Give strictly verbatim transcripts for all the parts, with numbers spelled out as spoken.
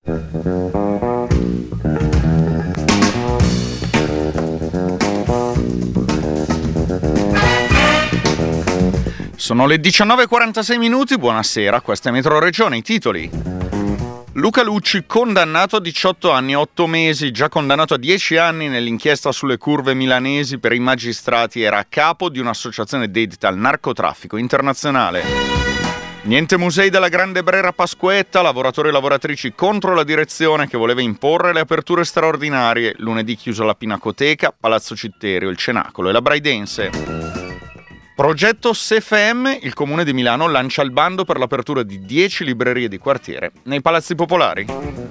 Sono le diciannove e quarantasei minuti, buonasera, questa è Metro Regione, i titoli. Luca Lucci condannato a diciotto anni e otto mesi, già condannato a dieci anni nell'inchiesta sulle curve milanesi per i magistrati, era a capo di un'associazione dedita al narcotraffico internazionale. Niente musei della Grande Brera Pasquetta, lavoratori e lavoratrici contro la direzione che voleva imporre le aperture straordinarie, lunedì chiuso la Pinacoteca, Palazzo Citterio, il Cenacolo e la Braidense. Progetto S F M, il Comune di Milano lancia il bando per l'apertura di dieci librerie di quartiere nei palazzi popolari.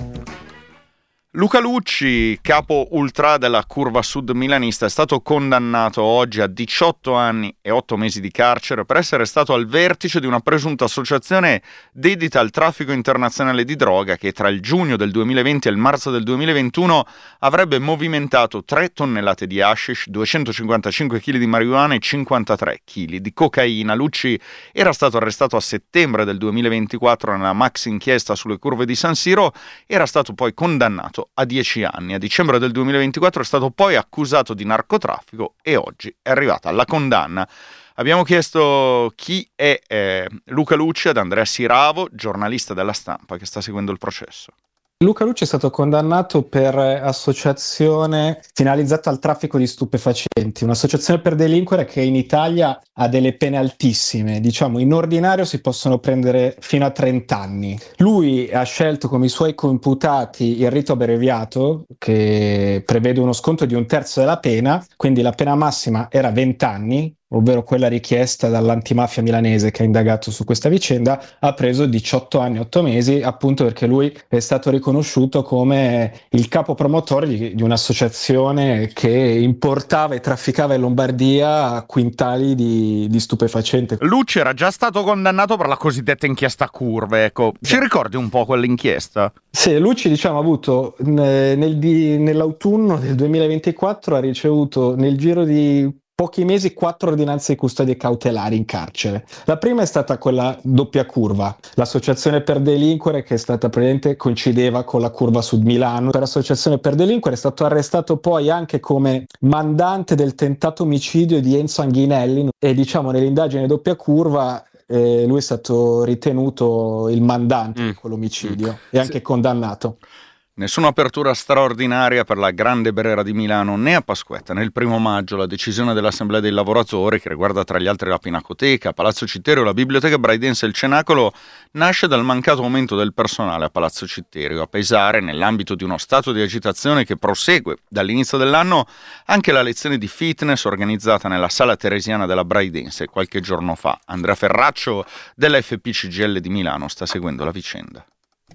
Luca Lucci, capo ultra della curva sud milanista, è stato condannato oggi a diciotto anni e otto mesi di carcere per essere stato al vertice di una presunta associazione dedita al traffico internazionale di droga che tra il giugno del duemilaventi e il marzo del duemilaventuno avrebbe movimentato tre tonnellate di hashish, duecentocinquantacinque chili di marijuana e cinquantatré chili di cocaina. Lucci era stato arrestato a settembre del duemilaventiquattro nella maxi inchiesta sulle curve di San Siro, era stato poi condannato a dieci anni. A dicembre del duemilaventiquattro è stato poi accusato di narcotraffico e oggi è arrivata la condanna. Abbiamo chiesto chi è eh, Luca Lucci ad Andrea Siravo, giornalista della Stampa che sta seguendo il processo. Luca Lucci è stato condannato per associazione finalizzata al traffico di stupefacenti, un'associazione per delinquere che in Italia ha delle pene altissime, diciamo in ordinario si possono prendere fino a trenta anni. Lui ha scelto come i suoi coimputati il rito abbreviato che prevede uno sconto di un terzo della pena, quindi la pena massima era venti anni, ovvero quella richiesta dall'antimafia milanese che ha indagato su questa vicenda. Ha preso diciotto anni e otto mesi appunto perché lui è stato riconosciuto come il capo promotore di, di un'associazione che importava e trafficava in Lombardia quintali di, di stupefacente. Lucci era già stato condannato per la cosiddetta inchiesta curve, ecco. Ci ricordi un po' quell'inchiesta? Sì, Lucci diciamo ha avuto nel, di, nell'autunno del duemilaventiquattro ha ricevuto nel giro di pochi mesi quattro ordinanze di custodia cautelari in carcere. La prima è stata quella doppia curva, l'associazione per delinquere che è stata presente coincideva con la curva Sud Milano. Per associazione per delinquere è stato arrestato poi anche come mandante del tentato omicidio di Enzo Anghinelli e diciamo nell'indagine doppia curva eh, lui è stato ritenuto il mandante mm. di quell'omicidio mm. e anche sì. condannato. Nessuna apertura straordinaria per la Grande Brera di Milano né a Pasquetta né il primo maggio. La decisione dell'Assemblea dei lavoratori, che riguarda tra gli altri la Pinacoteca, Palazzo Citterio, la Biblioteca Braidense e il Cenacolo, nasce dal mancato aumento del personale a Palazzo Citterio, a pesare, nell'ambito di uno stato di agitazione che prosegue dall'inizio dell'anno, anche la lezione di fitness organizzata nella Sala Teresiana della Braidense qualche giorno fa. Andrea Ferraccio della F P C G I L di Milano sta seguendo la vicenda.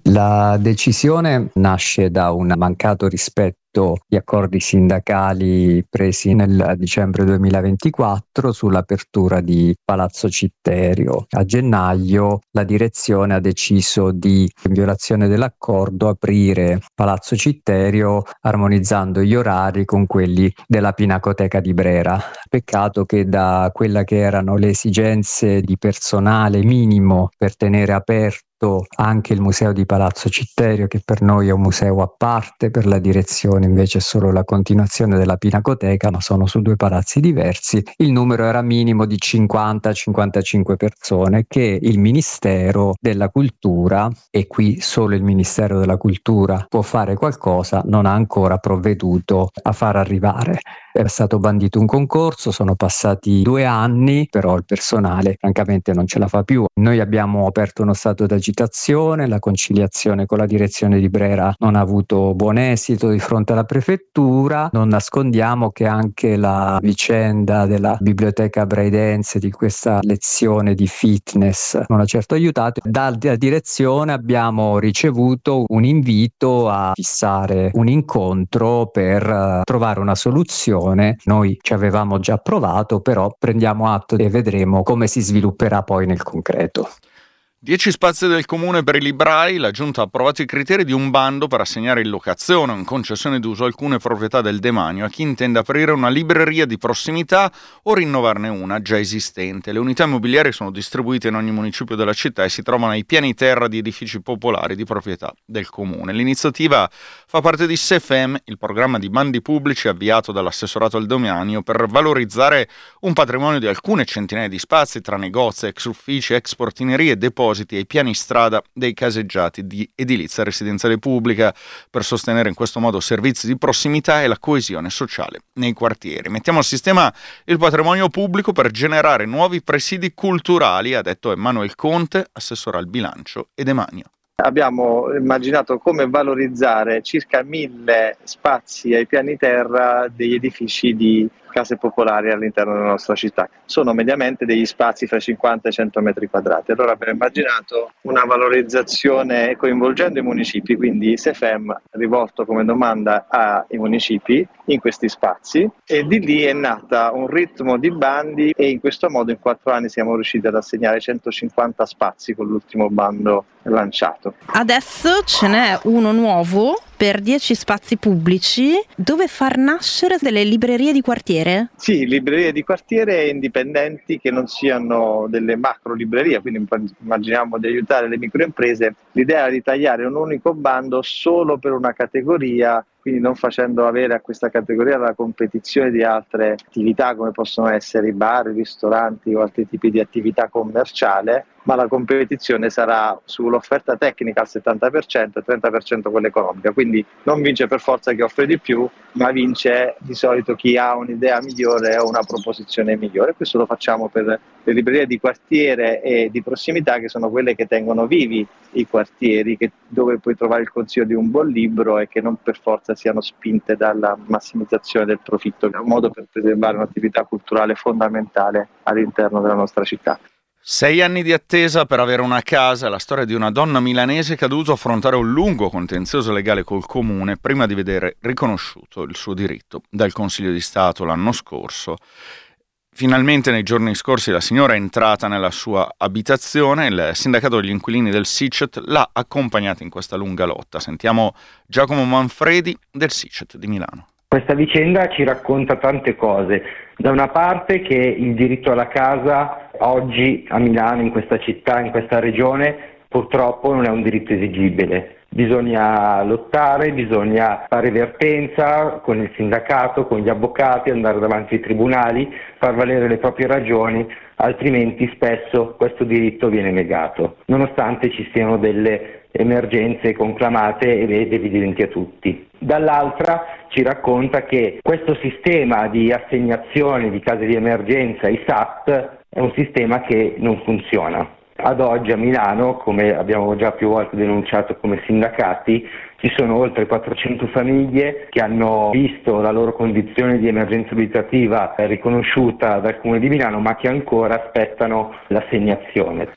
La decisione nasce da un mancato rispetto di accordi sindacali presi nel dicembre duemilaventiquattro sull'apertura di Palazzo Citterio. A gennaio la direzione ha deciso di, in violazione dell'accordo, aprire Palazzo Citterio armonizzando gli orari con quelli della Pinacoteca di Brera. Peccato che da quella che erano le esigenze di personale minimo per tenere aperto anche il museo di Palazzo Citterio, che per noi è un museo a parte, per la direzione invece è solo la continuazione della Pinacoteca, ma sono su due palazzi diversi, il numero era minimo di cinquanta cinquantacinque persone che il Ministero della Cultura, e qui solo il Ministero della Cultura può fare qualcosa, non ha ancora provveduto a far arrivare. È stato bandito un concorso, sono passati due anni, però il personale francamente non ce la fa più. Noi abbiamo aperto uno stato d'agitazione, la conciliazione con la direzione di Brera non ha avuto buon esito di fronte alla prefettura. Non nascondiamo che anche la vicenda della biblioteca braidense, di questa lezione di fitness, non ha certo aiutato. Dalla direzione abbiamo ricevuto un invito a fissare un incontro per trovare una soluzione. Noi ci avevamo già provato, però prendiamo atto e vedremo come si svilupperà poi nel concreto. Dieci spazi del comune per i librai, la giunta ha approvato i criteri di un bando per assegnare in locazione o in concessione d'uso alcune proprietà del demanio a chi intende aprire una libreria di prossimità o rinnovarne una già esistente. Le unità immobiliari sono distribuite in ogni municipio della città e si trovano ai piani terra di edifici popolari di proprietà del comune. L'iniziativa fa parte di S E F E M, il programma di bandi pubblici avviato dall'assessorato al demanio per valorizzare un patrimonio di alcune centinaia di spazi tra negozi, ex uffici, ex portinerie e depositi ai piani strada dei caseggiati di edilizia residenziale pubblica, per sostenere in questo modo servizi di prossimità e la coesione sociale nei quartieri. Mettiamo a sistema il patrimonio pubblico per generare nuovi presidi culturali, ha detto Emanuele Conte, assessore al bilancio e demanio. Abbiamo immaginato come valorizzare circa mille spazi ai piani terra degli edifici di case popolari all'interno della nostra città. Sono mediamente degli spazi fra cinquanta e cento metri quadrati. Allora abbiamo immaginato una valorizzazione coinvolgendo i municipi, quindi S E F E M rivolto come domanda ai municipi in questi spazi, e di lì è nata un ritmo di bandi e in questo modo in quattro anni siamo riusciti ad assegnare centocinquanta spazi con l'ultimo bando lanciato. Adesso ce n'è uno nuovo per dieci spazi pubblici dove far nascere delle librerie di quartiere? Sì, librerie di quartiere indipendenti che non siano delle macro librerie, quindi immaginiamo di aiutare le microimprese. L'idea è di tagliare un unico bando solo per una categoria, quindi non facendo avere a questa categoria la competizione di altre attività come possono essere i bar, i ristoranti o altri tipi di attività commerciale, ma la competizione sarà sull'offerta tecnica al settanta per cento e trenta per cento quella economica, quindi non vince per forza chi offre di più, ma vince di solito chi ha un'idea migliore o una proposizione migliore. Questo lo facciamo per le librerie di quartiere e di prossimità, che sono quelle che tengono vivi i quartieri, che, dove puoi trovare il consiglio di un buon libro e che non per forza siano spinte dalla massimizzazione del profitto, che è un modo per preservare un'attività culturale fondamentale all'interno della nostra città. Sei anni di attesa per avere una casa, la storia di una donna milanese che ha dovuto affrontare un lungo contenzioso legale col comune prima di vedere riconosciuto il suo diritto dal Consiglio di Stato l'anno scorso. Finalmente nei giorni scorsi la signora è entrata nella sua abitazione, il sindacato degli inquilini del SICET l'ha accompagnata in questa lunga lotta. Sentiamo Giacomo Manfredi del SICET di Milano. Questa vicenda ci racconta tante cose. Da una parte che il diritto alla casa oggi a Milano, in questa città, in questa regione, purtroppo non è un diritto esigibile. Bisogna lottare, bisogna fare vertenza con il sindacato, con gli avvocati, andare davanti ai tribunali, far valere le proprie ragioni, altrimenti spesso questo diritto viene negato, nonostante ci siano delle emergenze conclamate ed evidenti a tutti. Dall'altra ci racconta che questo sistema di assegnazione di case di emergenza, i S A T, è un sistema che non funziona. Ad oggi a Milano, come abbiamo già più volte denunciato come sindacati, ci sono oltre quattrocento famiglie che hanno visto la loro condizione di emergenza abitativa riconosciuta dal Comune di Milano, ma che ancora aspettano l'assegnazione.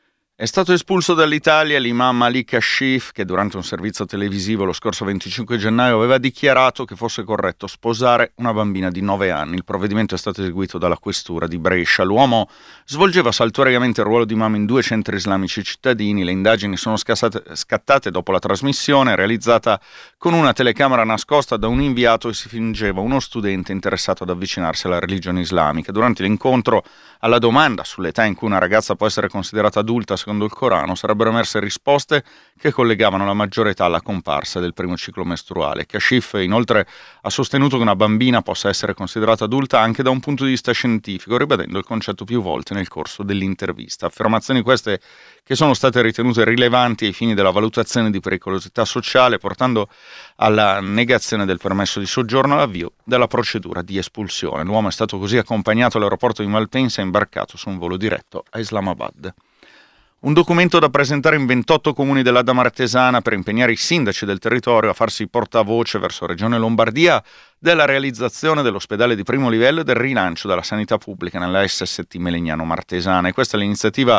È stato espulso dall'Italia l'imam Malik Kashif, che durante un servizio televisivo lo scorso venticinque gennaio aveva dichiarato che fosse corretto sposare una bambina di nove anni. Il provvedimento è stato eseguito dalla questura di Brescia. L'uomo svolgeva saltuariamente il ruolo di imam in due centri islamici cittadini. Le indagini sono scattate, scattate dopo la trasmissione realizzata con una telecamera nascosta da un inviato e si fingeva uno studente interessato ad avvicinarsi alla religione islamica. Durante l'incontro, alla domanda sull'età in cui una ragazza può essere considerata adulta secondo il Corano, sarebbero emerse risposte che collegavano la maggiore età alla comparsa del primo ciclo mestruale. Kashif inoltre ha sostenuto che una bambina possa essere considerata adulta anche da un punto di vista scientifico, ribadendo il concetto più volte nel corso dell'intervista. Affermazioni queste che sono state ritenute rilevanti ai fini della valutazione di pericolosità sociale, portando alla negazione del permesso di soggiorno e all'avvio della procedura di espulsione. L'uomo è stato così accompagnato all'aeroporto di Malpensa e imbarcato su un volo diretto a Islamabad. Un documento da presentare in ventotto comuni dell'Adda Martesana per impegnare i sindaci del territorio a farsi portavoce verso Regione Lombardia della realizzazione dell'ospedale di primo livello e del rilancio della sanità pubblica nella S S T Melegnano Martesana. E questa è l'iniziativa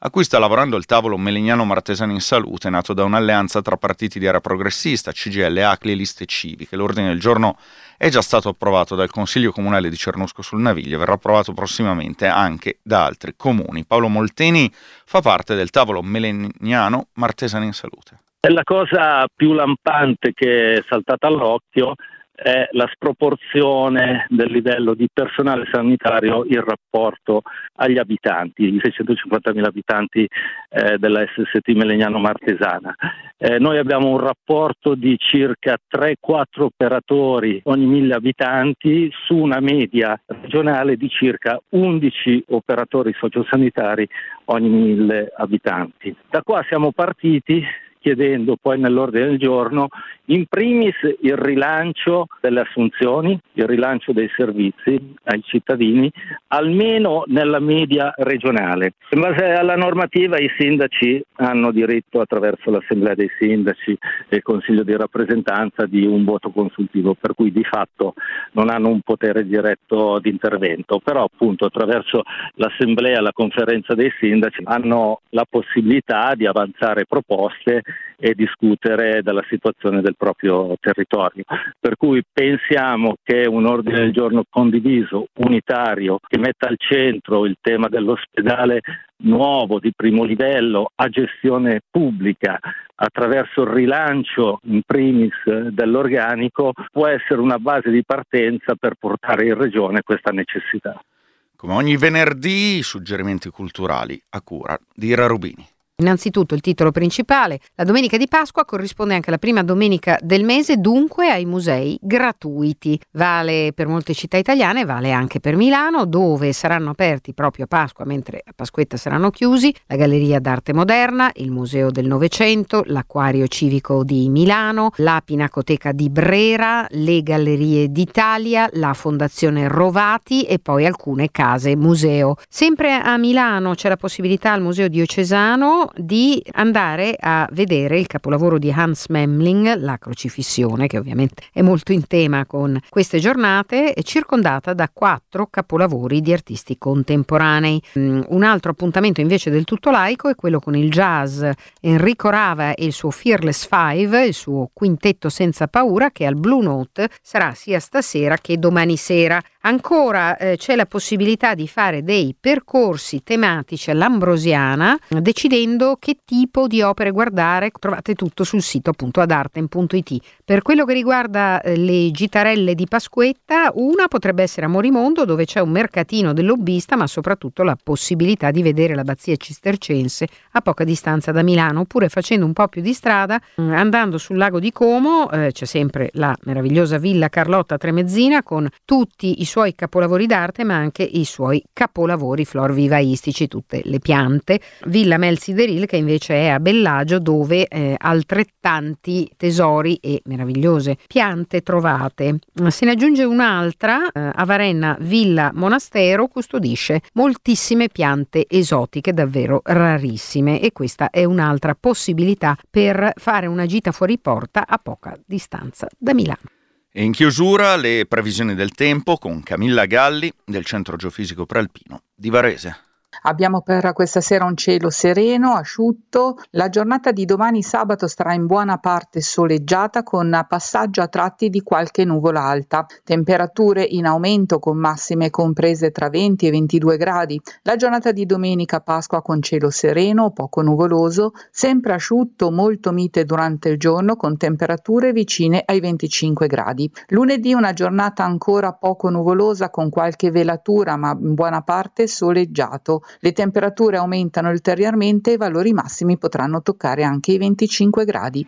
a cui sta lavorando il tavolo Melegnano Martesani in Salute, nato da un'alleanza tra partiti di area progressista, C G I L, A C L I e liste civiche. L'ordine del giorno è già stato approvato dal Consiglio Comunale di Cernusco sul Naviglio e verrà approvato prossimamente anche da altri comuni. Paolo Molteni fa parte del tavolo Melegnano Martesani in Salute. La cosa più lampante che è saltata all'occhio è la sproporzione del livello di personale sanitario in rapporto agli abitanti, i seicentocinquantamila abitanti eh, della S S T Melegnano Martesana. Eh, noi abbiamo un rapporto di circa tre quattro operatori ogni mille abitanti su una media regionale di circa undici operatori sociosanitari ogni mille abitanti. Da qua siamo partiti chiedendo poi nell'ordine del giorno in primis il rilancio delle assunzioni, il rilancio dei servizi ai cittadini, almeno nella media regionale. In base alla normativa i sindaci hanno diritto, attraverso l'assemblea dei sindaci e il consiglio di rappresentanza, di un voto consultivo, per cui di fatto non hanno un potere diretto di intervento, però appunto attraverso l'assemblea, la conferenza dei sindaci hanno la possibilità di avanzare proposte e discutere della situazione del proprio territorio. Per cui pensiamo che un ordine del giorno condiviso, unitario, che metta al centro il tema dell'ospedale nuovo di primo livello a gestione pubblica attraverso il rilancio in primis dell'organico, può essere una base di partenza per portare in regione questa necessità. Come ogni venerdì, suggerimenti culturali a cura di Ira Rubini. Innanzitutto il titolo principale: la domenica di Pasqua corrisponde anche alla prima domenica del mese, dunque ai musei gratuiti. Vale per molte città italiane, vale anche per Milano, dove saranno aperti proprio a Pasqua, mentre a Pasquetta saranno chiusi la Galleria d'Arte Moderna, il Museo del Novecento, l'Acquario Civico di Milano, la Pinacoteca di Brera, le Gallerie d'Italia, la Fondazione Rovati e poi alcune case museo. Sempre a Milano c'è la possibilità al Museo Diocesano di andare a vedere il capolavoro di Hans Memling, La Crocifissione, che ovviamente è molto in tema con queste giornate, è circondata da quattro capolavori di artisti contemporanei. Un altro appuntamento invece del tutto laico è quello con il jazz Enrico Rava e il suo Fearless Five, il suo quintetto senza paura, che al Blue Note sarà sia stasera che domani sera. Ancora eh, c'è la possibilità di fare dei percorsi tematici all'Ambrosiana, decidendo che tipo di opere guardare. Trovate tutto sul sito appunto adartem punto it. Per quello che riguarda eh, le gitarelle di Pasquetta, una potrebbe essere a Morimondo, dove c'è un mercatino del lobbista, ma soprattutto la possibilità di vedere l'abbazia cistercense a poca distanza da Milano, oppure facendo un po' più di strada, andando sul lago di Como, eh, c'è sempre la meravigliosa Villa Carlotta Tremezzina con tutti i suoi capolavori d'arte, ma anche i suoi capolavori florvivaistici, tutte le piante. Villa Melzideril, che invece è a Bellagio, dove eh, altrettanti tesori e meravigliose piante trovate. Se ne aggiunge un'altra, eh, a Varenna Villa Monastero custodisce moltissime piante esotiche davvero rarissime, e questa è un'altra possibilità per fare una gita fuori porta a poca distanza da Milano. E in chiusura le previsioni del tempo con Camilla Galli del Centro Geofisico Prealpino di Varese. Abbiamo per questa sera un cielo sereno, asciutto. La giornata di domani sabato sarà in buona parte soleggiata, con passaggio a tratti di qualche nuvola alta. Temperature in aumento con massime comprese tra venti e ventidue gradi. La giornata di domenica Pasqua con cielo sereno, poco nuvoloso, sempre asciutto, molto mite durante il giorno, con temperature vicine ai venticinque gradi. Lunedì una giornata ancora poco nuvolosa con qualche velatura, ma in buona parte soleggiato. Le temperature aumentano ulteriormente e i valori massimi potranno toccare anche i venticinque gradi.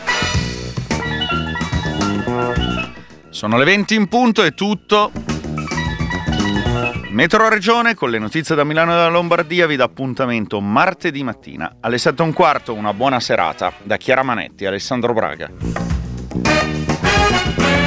Sono le venti in punto, è tutto. Metro Regione con le notizie da Milano e dalla Lombardia vi dà appuntamento martedì mattina alle sette e un quarto. Una buona serata da Chiara Manetti e Alessandro Braga.